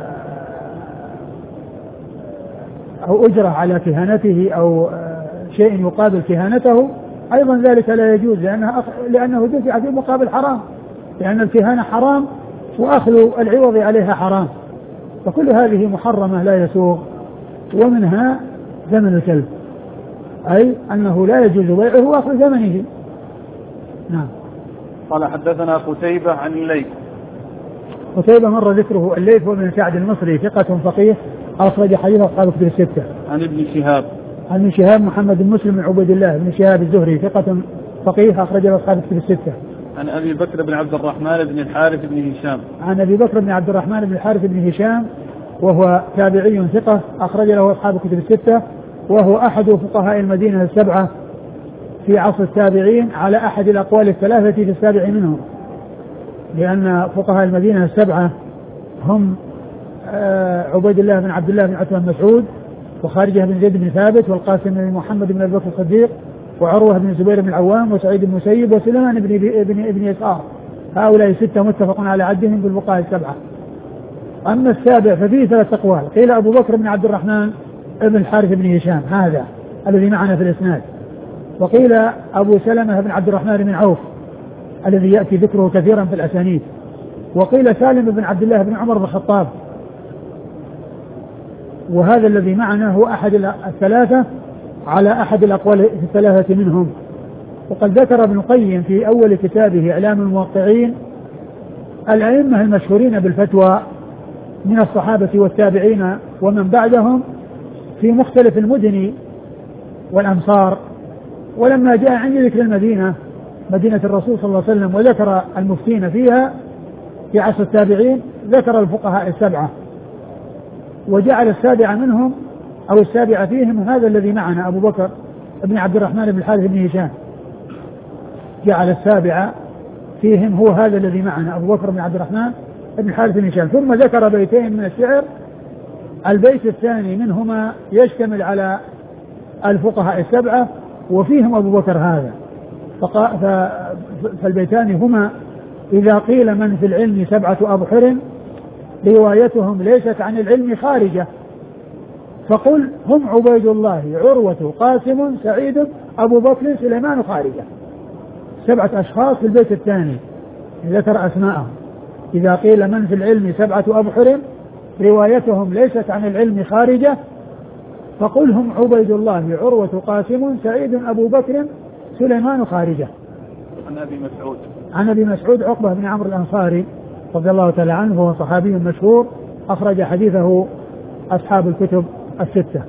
أو أجرة على كهانته أو شيء يقابل كهانته أيضا ذلك لا يجوز لأنه, لأنه دفع في مقابل حرام لأن الكهانة حرام وأخذ العوض عليها حرام. فكل هذه محرمة لا يسوغ. ومنها ثمن الكلب أي أنه لا يجوز بيعه وأخذ ثمنه. نعم. قال حدثنا قتيبة عن الليث. قتيبة مر ذكره. الليث بن سعد المصري ثقة فقيه أخرج حديث أصحاب كتب الستة. عن ابن شهاب عن ابن شهاب محمد بن مسلم بن عبيد الله بن شهاب الزهري ثقة فقيه أخرج أصحاب كتب الستة. عن أبي بكر بن عبد الرحمن بن الحارث بن هشام. عن أبي بكر بن عبد الرحمن بن الحارث بن هشام وهو تابعي ثقة أخرج له أصحاب كتب الستة وهو أحد فقهاء المدينة السبعة في عصر التابعين على أحد الأقوال الثلاثة في السابع منهم لأن فقهاء المدينة السبعة هم عبيد الله بن عبد الله بن عتبة بن مسعود وخارجة بن زيد بن ثابت والقاسم بن محمد بن أبي بكر الصديق وعروة بن الزبير بن العوام وسعيد بن المسيب وسليمان بن ابن ابن يسار. هؤلاء ستة متفق على عدهم بالفقهاء السبعة. أما السابع ففيه ثلاث أقوال. قيل أبو بكر بن عبد الرحمن ابن الحارث بن هشام هذا الذي معنا في الإسناد، وقيل أبو سلمة بن عبد الرحمن بن عوف الذي يأتي ذكره كثيرا في الأسانيد، وقيل سالم بن عبد الله بن عمر بن الخطاب، وهذا الذي معنا هو أحد الثلاثة على أحد الأقوال في الثلاثة منهم. وقد ذكر ابن القيم في أول كتابه إعلام الموقعين الأئمة المشهورين بالفتوى من الصحابة والتابعين ومن بعدهم في مختلف المدن والأمصار. ولما جاء عند ذكر المدينة مدينة الرسول صلى الله عليه وسلم وذكر المفتين فيها في عصر التابعين ذكر الفقهاء السبعة، وجعل السابع منهم أو السابع فيهم هذا الذي معنا أبو بكر بن عبد الرحمن بن الحارث بن هشام، جعل السابع فيهم هو هذا الذي معنا أبو بكر بن عبد الرحمن بن الحارث بن هشام. ثم ذكر بيتين من الشعر، البيت الثاني منهما يشتمل على الفقهاء السبعة وفيهم أبو بكر هذا. فالبيتان هما: إذا قيل من في العلم سبعة أبحر روايتهم ليست عن العلم خارجة فقل هم عبيد الله عروة قاسم سعيد أبو بكر سليمان خارجة. سبعة أشخاص في البيت الثاني ذكر أسماءهم: إذا قيل من في العلم سبعة أبحر روايتهم ليست عن العلم خارجة فقل هم عبيد الله عروة قاسم سعيد أبو بكر سليمان خارجة. عن أبي مسعود عن أبي مسعود عقبة بن عمرو الأنصاري رضي الله تعالى عنه، وهو صحابي مشهور أخرج حديثه أصحاب الكتب الستة.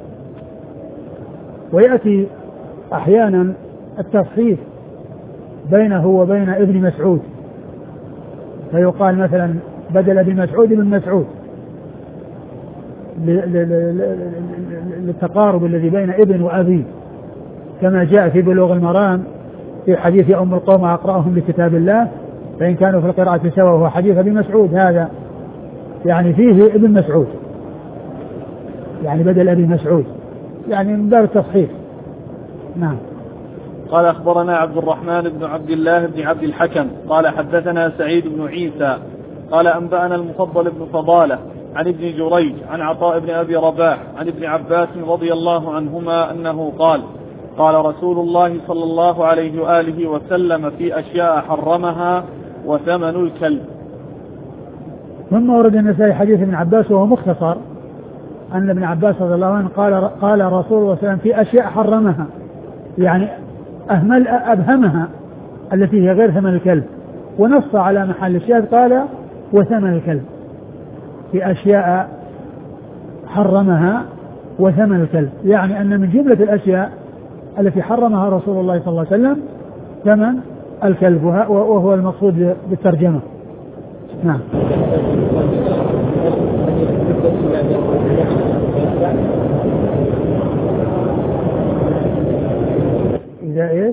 ويأتي أحيانا التصحيف بينه وبين ابن مسعود، فيقال مثلا بدل ابن مسعود ابن مسعود للتقارب الذي بين ابن وأبي، كما جاء في بلوغ المرام في حديث أم القوم أقرأهم لكتاب الله فإن كانوا في القراءة سوا، وهو حديث ابن مسعود هذا، يعني فيه ابن مسعود يعني بدل ابن مسعود، يعني من باب التصحيح. نعم. قال أخبرنا عبد الرحمن بن عبد الله بن عبد الحكم قال حدثنا سعيد بن عيسى قال أنبأنا المفضل بن فضالة عن ابن جريج عن عطاء بن أبي رباح عن ابن عباس رضي الله عنهما أنه قال: قال رسول الله صلى الله عليه وآله وسلم في أشياء حرمها وثمن الكلب. ثم ورد النسائي حديث ابن عباس وهو مختصر أن ابن عباس رضي الله عنه قال قال رسول الله صلى الله عليه وسلم في أشياء حرمها، يعني أهمل أبهمها التي هي غير ثمن الكلب، ونص على محل الشاهد قال وثمن الكلب، في أشياء حرمها وثمن الكلب، يعني أن من جملة الأشياء التي حرمها رسول الله صلى الله عليه وسلم ثمن الكلب، وهو المقصود بالترجمة. نعم. إذا إيش؟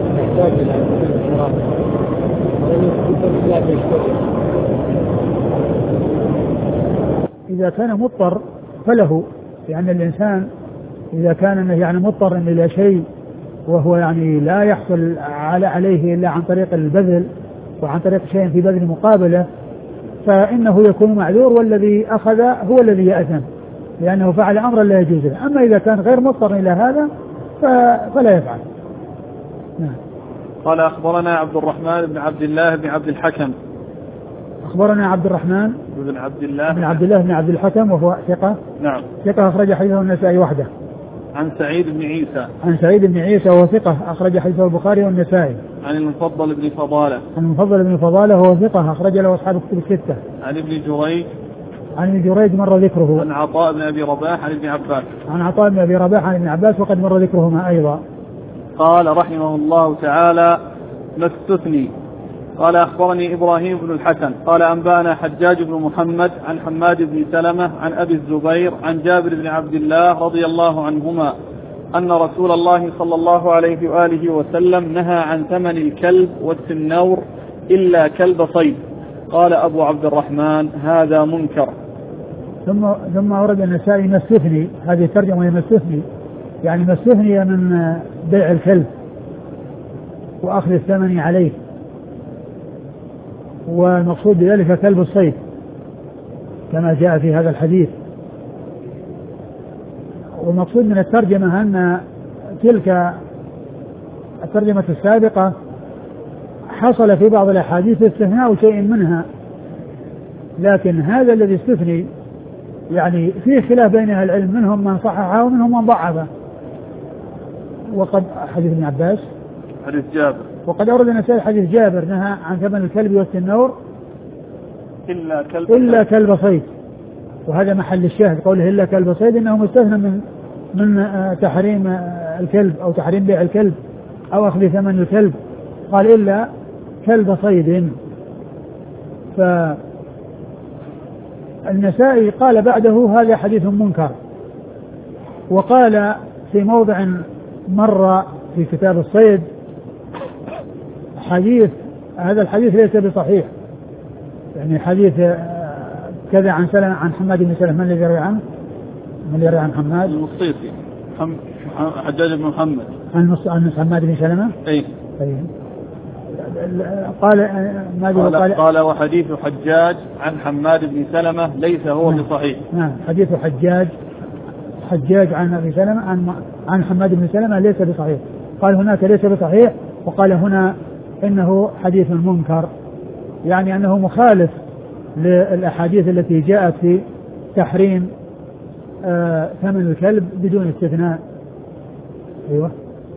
إذا كان مضطر فله، لأن الإنسان إذا كان يعني مضطر إلى شيء وهو يعني لا يحصل على عليه إلا عن طريق البذل وعن طريق شيء في بذل مقابلة فإنه يكون معذور، والذي أخذ هو الذي يأثم لأنه فعل أمرا لا يجوز له. أما إذا كان غير مضطر إلى هذا فلا يفعل. نعم. قال أخبرنا عبد الرحمن بن عبد الله بن عبد الحكم. أخبرنا عبد الرحمن بن عبد الله بن عبد الله بن عبد الحكم وهو ثقة. نعم. ثقة أخرج حديثه النسائي وحده. عن سعيد بن عيسى. عن سعيد بن عيسى وهو ثقة أخرج حديثه البخاري والنسائي. عن المفضل بن فضالة. عن المفضل بن فضالة وهو ثقة أخرج له أصحاب الكتب الستة. عن ابن جريج. عن ابن جريج مر ذكره. عن عطاء بن أبي رباح عن ابن عباس. عن عطاء بن أبي رباح عن ابن عباس وقد مر ذكرهما أيضا. قال رحمه الله تعالى: ما استثني. قال أخبرني إبراهيم بن الحسن قال أنبأنا حجاج بن محمد عن حماد بن سلمة عن أبي الزبير عن جابر بن عبد الله رضي الله عنهما أن رسول الله صلى الله عليه وآله وسلم نهى عن ثمن الكلب والسنور إلا كلب صيد. قال أبو عبد الرحمن: هذا منكر. ثم ثم ورد النسائي ما استثني، هذه الترجمة هي ما استثني، يعني ما استثني من بيع الكلب وأخذ الثمن عليه، والمقصود بذلك كلب الصيد كما جاء في هذا الحديث. والمقصود من الترجمة أن تلك الترجمة السابقة حصل في بعض الأحاديث استثناء شيء منها، لكن هذا الذي استثني يعني فيه خلاف بين أهل العلم، منهم من صححه ومنهم من ضعفه. وقد حديث ابن عباس حديث جابر، وقد أورد النسائي حديث جابر نهى عن ثمن الكلب والتنور إلا كلب إلا كلب صيد، وهذا محل الشاهد قوله إلا كلب صيد، إنه مستثنى من من تحريم الكلب أو تحريم بيع الكلب أو أخذ ثمن الكلب، قال إلا كلب صيد. فالنسائي قال بعده هذا حديث منكر، وقال في موضع مر في كتاب الصيد حديث هذا الحديث ليس بصحيح، يعني حديث كذا عن سلمة عن حماد بن سلمة. من الذي يروي عنه؟ من الذي يروي عن حماد؟ المصيصي حجاج بن محمد عن عن حماد بن سلمة. أي أي قال ما قال, قال قال وحديث حجاج عن حماد بن سلمة ليس هو نعم بصحيح. نعم حديث حجاج حجاج عن ابي سلمة عن عن حماد بن سلمة ليس بصحيح. قال هناك ليس بصحيح، وقال هنا انه حديث منكر، يعني انه مخالف للاحاديث التي جاءت في تحريم آه ثمن الكلب بدون استثناء. ايوه.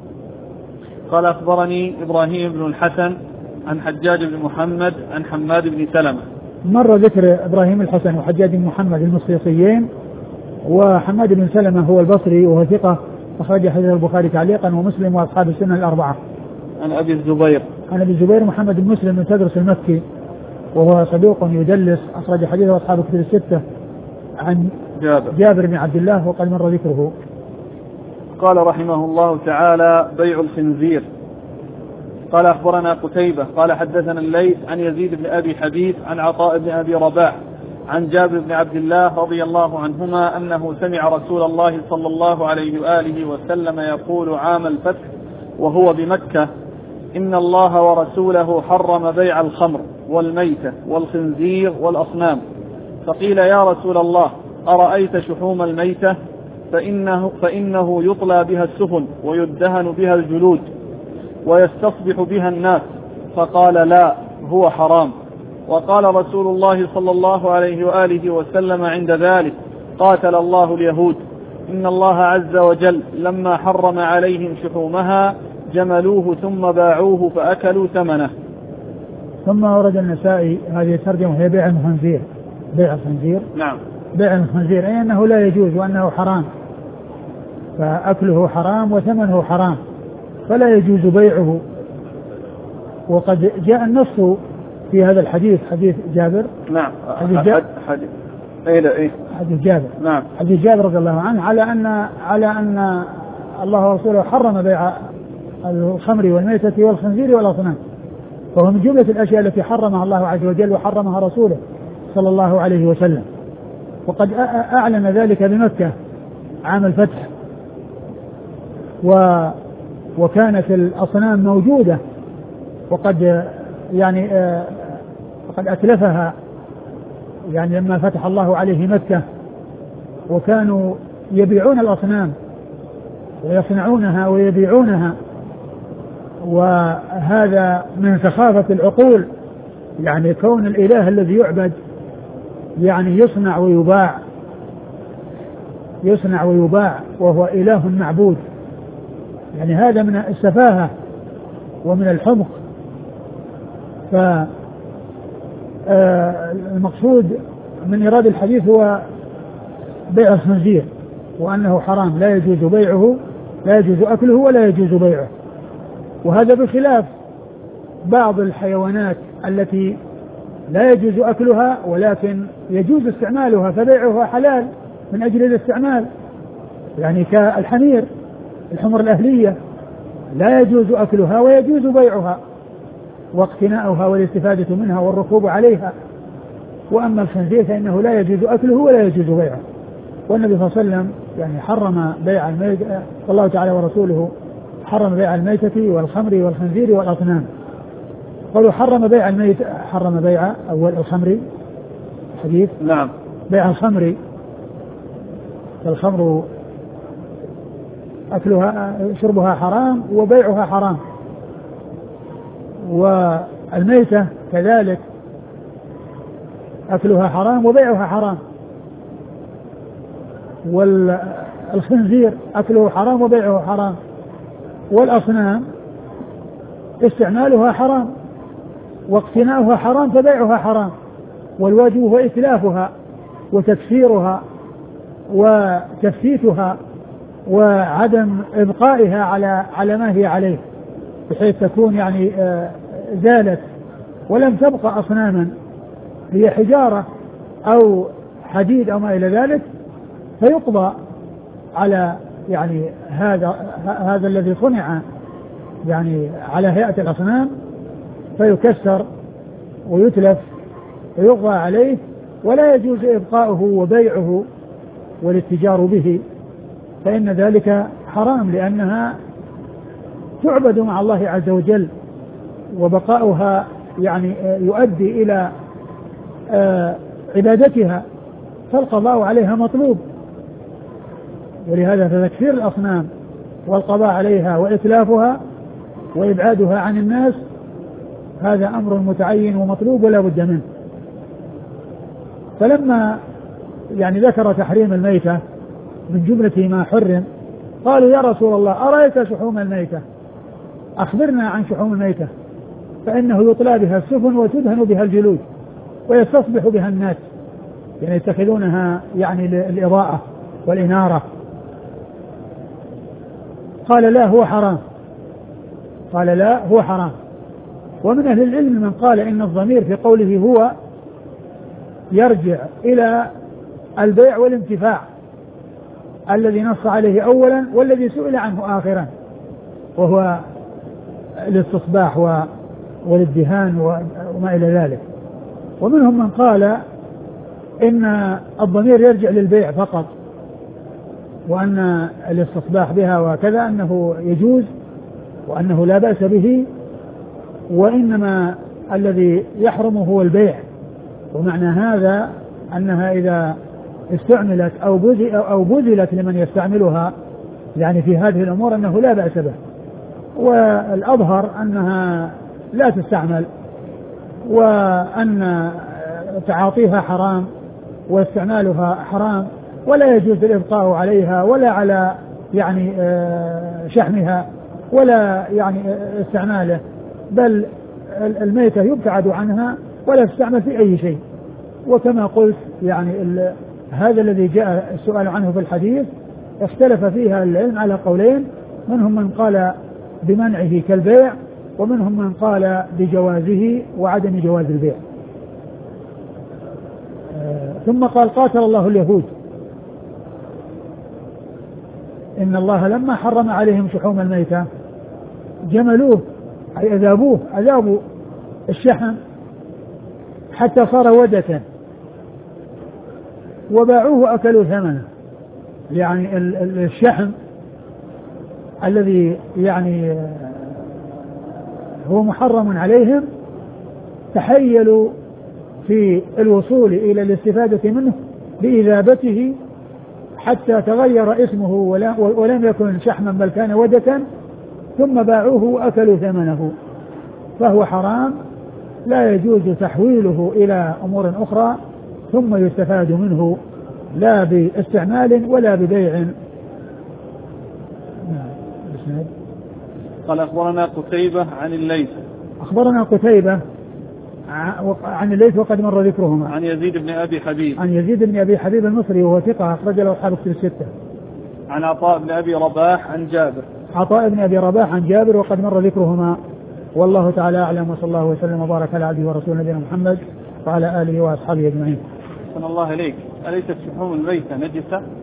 قال اخبرني ابراهيم بن الحسن عن حجاج بن محمد عن حماد بن سلمة. مر ذكر ابراهيم الحسن وحجاج بن محمد المصيصيين، وحماد بن سلمة هو البصري وهو ثقة أخرج حديث البخاري تعليقا ومسلم وأصحاب السنة الأربعة. عن أبي الزبير عن أبي الزبير محمد بن مسلم بن تدرس المكي وهو صدوق يدلس أخرج حديثه أصحاب الكتب الستة. عن جابر, جابر بن عبد الله وقد مر ذكره. قال رحمه الله تعالى بيع الخنزير. قال أخبرنا قتيبة قال حدثنا الليث عن يزيد بن أبي حبيب عن عطاء بن أبي رباح عن جابر بن عبد الله رضي الله عنهما أنه سمع رسول الله صلى الله عليه وآله وسلم يقول عام الفتح وهو بمكة: إن الله ورسوله حرم بيع الخمر والميتة والخنزير والأصنام. فقيل يا رسول الله أرأيت شحوم الميتة؟ فإنه, فإنه يطلى بها السفن ويدهن بها الجلود ويستصبح بها الناس. فقال لا، هو حرام. وقال رسول الله صلى الله عليه وآله وسلم عند ذلك: قاتل الله اليهود، إن الله عز وجل لما حرم عليهم شحومها جملوه ثم باعوه فأكلوا ثمنه. ثم ورد النسائي هذه الترجمة وهي بيع الخنزير. بيع الخنزير نعم بيع الخنزير أي أنه لا يجوز وأنه حرام، فأكله حرام وثمنه حرام فلا يجوز بيعه. وقد جاء النص في هذا الحديث حديث جابر. نعم حديث جابر حديث ايه لا ايه حديث جابر نعم حديث جابر رضي الله عنه على ان على ان الله ورسوله حرم بيع الخمر والميتة والخنزير والاصنام، فهو من جملة الاشياء التي حرمها الله عز وجل وحرمها رسوله صلى الله عليه وسلم. وقد اعلن ذلك بمكة عام الفتح، و وكانت الاصنام موجودة وقد يعني آه وقد أتلفها يعني لما فتح الله عليه مكة، وكانوا يبيعون الأصنام ويصنعونها ويبيعونها، وهذا من سخافة العقول، يعني كون الإله الذي يعبد يعني يصنع ويباع يصنع ويباع وهو إله معبود، يعني هذا من السفاهة ومن الحمق. فالمقصود من إيراد الحديث هو بيع الخنزير، وأنه حرام لا يجوز بيعه، لا يجوز أكله ولا يجوز بيعه. وهذا بخلاف بعض الحيوانات التي لا يجوز أكلها ولكن يجوز استعمالها، فبيعها حلال من أجل الاستعمال، يعني كالحمير، الحمر الأهلية لا يجوز أكلها ويجوز بيعها واقتناؤها والاستفادة منها والركوب عليها. وأما الخنزير فإنه لا يجوز أكله ولا يجوز بيعه. والنبي صلى الله عليه وسلم يعني حرم بيع الميت، الله تعالى ورسوله حرم بيع الميتة والخمر والخنزير والأصنام. قالوا حرم بيع الميت حرم بيع أول الخمر حديث نعم بيع الخمر، فالخمر أكلها شربها حرام وبيعها حرام، والميتة كذلك أكلها حرام وبيعها حرام، والخنزير أكله حرام وبيعه حرام، والأصنام استعمالها حرام واقتناؤها حرام فبيعها حرام، والواجب هو إتلافها وتكسيرها وتفتيتها وعدم إبقائها على على ما هي عليه، بحيث تكون يعني زالت ولم تبقى أصناما هي حجارة أو حديد أو ما إلى ذلك، فيقضى على يعني هذا هذا الذي صنع يعني على هيئة الأصنام، فيكسر ويتلف ويقضى عليه، ولا يجوز إبقاؤه وبيعه والاتجار به، فإن ذلك حرام، لأنها تعبد مع الله عز وجل، وبقاؤها يعني يؤدي إلى عبادتها، فالقضاء عليها مطلوب. ولهذا فتكفير الأصنام والقضاء عليها وإتلافها وإبعادها عن الناس هذا أمر متعين ومطلوب ولا بد منه. فلما يعني ذكر تحريم الميتة من جملة ما حرم قالوا يا رسول الله أرأيت شحوم الميتة، أخبرنا عن شحوم الميتة، فإنه يطلى بها السفن وتدهن بها الجلود ويستصبح بها الناس، يعني يتخذونها يعني للإضاءة والإنارة. قال لا هو حرام، قال لا هو حرام. ومن أهل العلم من قال إن الضمير في قوله هو يرجع إلى البيع والانتفاع الذي نص عليه أولا والذي سئل عنه آخرا، وهو الاستصباح والادهان وما إلى ذلك. ومنهم من قال إن الضمير يرجع للبيع فقط، وأن الاستصباح بها وكذا أنه يجوز وأنه لا بأس به، وإنما الذي يحرم هو البيع. ومعنى هذا أنها إذا استعملت أو بذلت لمن يستعملها يعني في هذه الأمور أنه لا بأس به، والأظهر أنها لا تستعمل، وأن تعاطيها حرام واستعمالها حرام، ولا يجوز الإبقاء عليها ولا على يعني شحمها ولا يعني استعماله، بل الميتة يبتعد عنها ولا تستعمل في أي شيء. وكما قلت يعني هذا الذي جاء السؤال عنه في الحديث اختلف فيها العلم على قولين، منهم من قال بمنعه كالبيع، ومنهم من قال بجوازه وعدم جواز البيع. ثم قال قاتل الله اليهود إن الله لما حرم عليهم شحوم الميتة جملوه أي أذابوه أذابوا الشحم حتى صار ودة وباعوه أكلوا ثمنه. يعني الشحم الذي يعني هو محرم عليهم تحيلوا في الوصول إلى الاستفادة منه بإذابته حتى تغير اسمه ولم يكن شحما بل كان ودة، ثم باعوه وأكلوا ثمنه، فهو حرام لا يجوز تحويله إلى أمور أخرى ثم يستفاد منه لا باستعمال ولا ببيع. قال أخبرنا قتيبة عن الليث أخبرنا قتيبة عن الليث وقد مر ذكرهما عن يزيد بن أبي حبيب عن يزيد بن أبي حبيب المصري وهو ثقة أخرج له أصحاب الكتب الستة. عن عطاء بن أبي رباح عن جابر عطاء بن أبي رباح عن جابر وقد مر ذكرهما. والله تعالى أعلم، وصلى الله وسلم وبارك على عبده ورسوله نبينا محمد وعلى آله وأصحابه أجمعين. صلى الله عليك. أليست شحوم الميتة نجسة؟